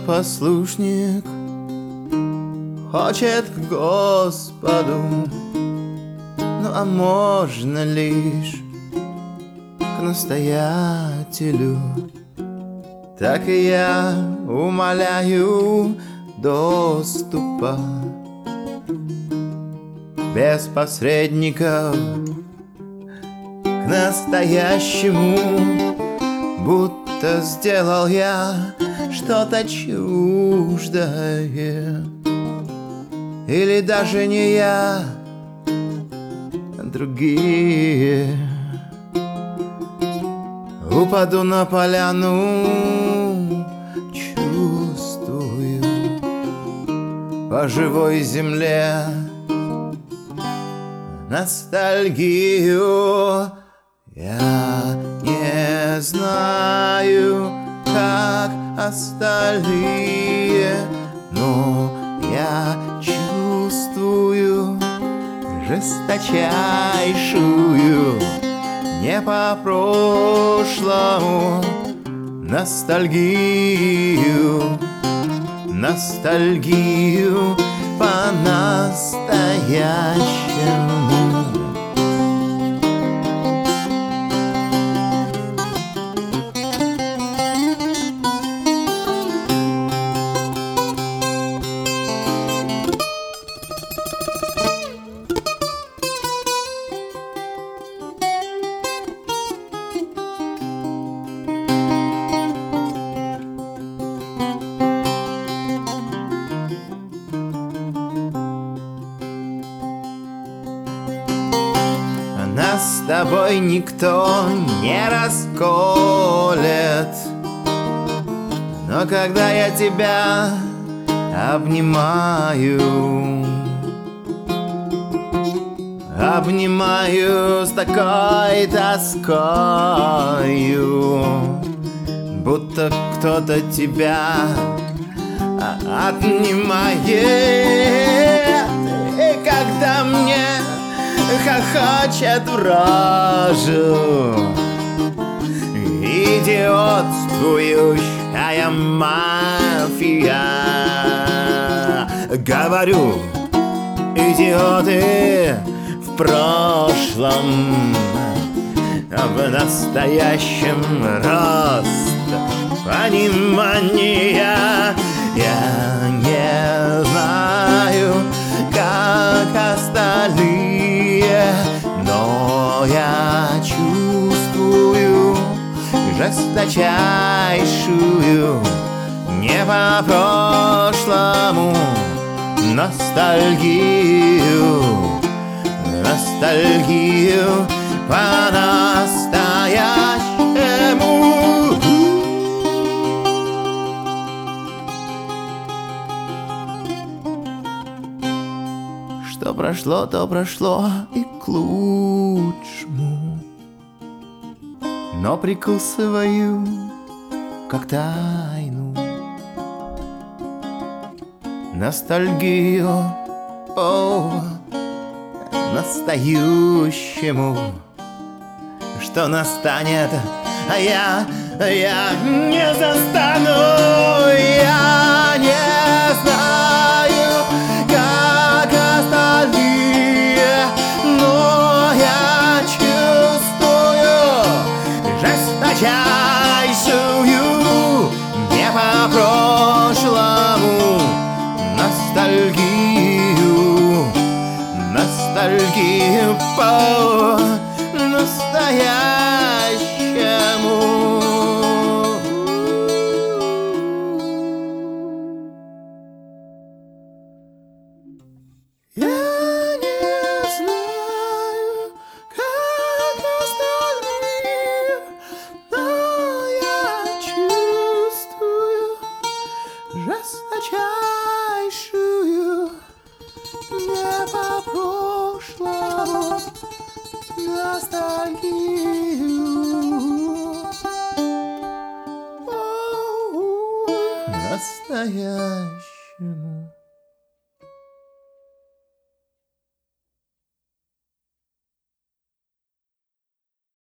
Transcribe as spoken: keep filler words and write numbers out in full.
послушник хочет к Господу, ну а можно лишь к настоятелю. Так и я умоляю доступа без посредников к настоящему, будто сделал я что-то чуждое. Или даже не я, а другие. Упаду на поляну, чувствую по живой земле ностальгию. Я не знаю, как остальные, но я чувствую жесточайшую, не по прошлому, ностальгию, ностальгию по-настоящему. Нас с тобой никто не расколет, но когда я тебя обнимаю, обнимаю с такой тоскою, будто кто-то тебя отнимает. И когда мне хохочет в рожу идиотствующая мафия, говорю, идиоты в прошлом, в настоящем рост понимания. Я не знаю, как остальные, но я чувствую жесточайшую, не по прошлому, ностальгию, ностальгию по-настоящему. Что прошло, то прошло и к лучшему, но прикусываю как тайну ностальгию по настоящему. Что настанет, а я, я не застану. Я не знаю, как остальные, но я чувствую жесточайшую, не по прошлому, ностальгию, ностальгию по настоящему. Я не знаю, как остальные, но я чувствую жесточайшую, не по прошлому, ностальгию, настоящему.